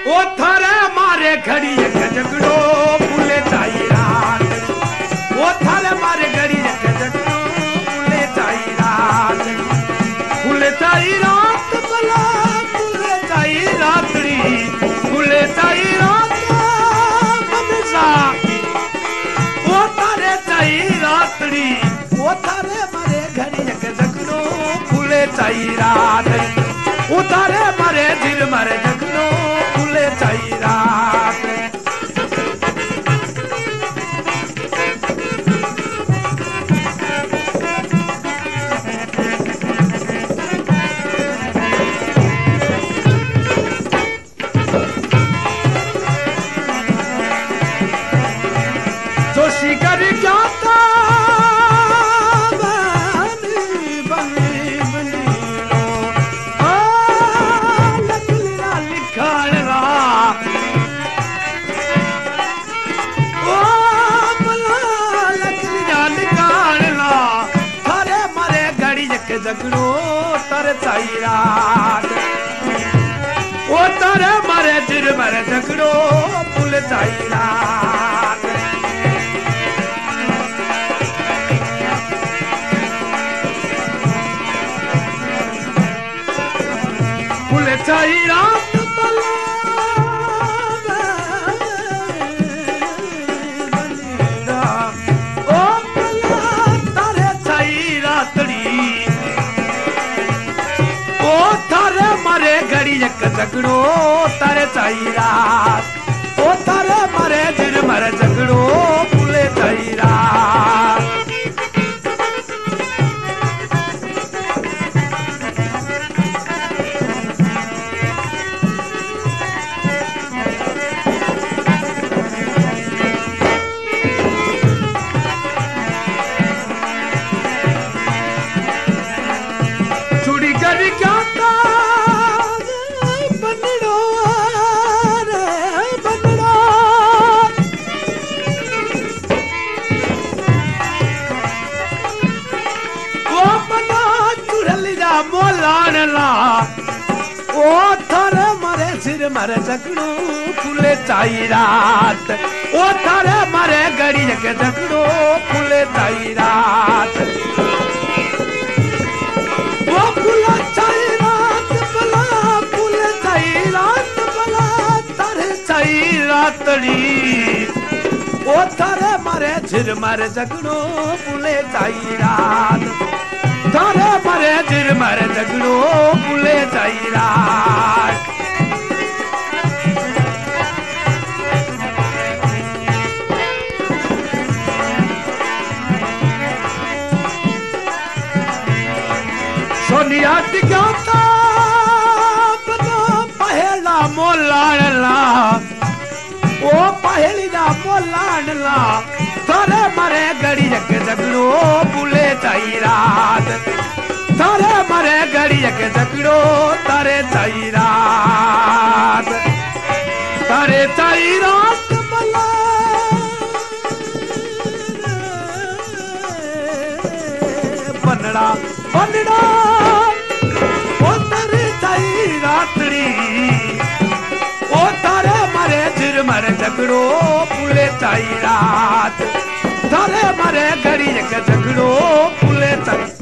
ओ थारे मारे घड़ी एक झगड़ो फूले चाई रात। ओ थारे मारे घड़ी एक झगड़ो फूले चाई रात। फूले चाई रात भला फूले चाई रातड़ी। फूले चाई रात मनसा ओ थारे चाई रातड़ी। ओ थारे मारे घड़ी एक झगड़ो फूले चाई रात। ओ थारे मारे दिल मारे झगड़ो फूले चाई रात। जो शिकर जाता झगड़ो तर चाई रात। ओ तारे मारे जिर मारे झगड़ो फूल चाई रात। फूल चाई रात ओ तारे चाई रातड़ी। ओ थारे मारे घड़ी एक झगड़ो तारे चाई रात। ओ थारे मारे दिल मारे झगड़ो फूले चाई रात। चूड़ी करी क्या मोलानला। ओ थारे मारे सिर मारे झगड़ो फूले चाई रात। ओ थारे मारे घड़ी के झगड़ो फूले चाई रात। ओ फूले चाई रात भला फूले चाई रात भला तारे चाई रातड़ी। ओ थारे मारे सिर मारे झगड़ो फूले चाई रात। थारे मारे दिल मारे झगड़ो फूले चाई रात। सोनिया टिकाता बनो पहला मोलानला। ओ पहली ना मोलानला थारे मारे घड़ी के झगड़ो फूले चाई रात। थारे मारे घड़ी के झगड़ो तारे चाई रात। तारे चाई रात भला बनड़ा बनड़ा ओ तारे चाई रातड़ी। ओ तारे मारे दिल मारे झगड़ो फूले चाई रात। थारे मारे घड़ी के झगड़ो फूले चाई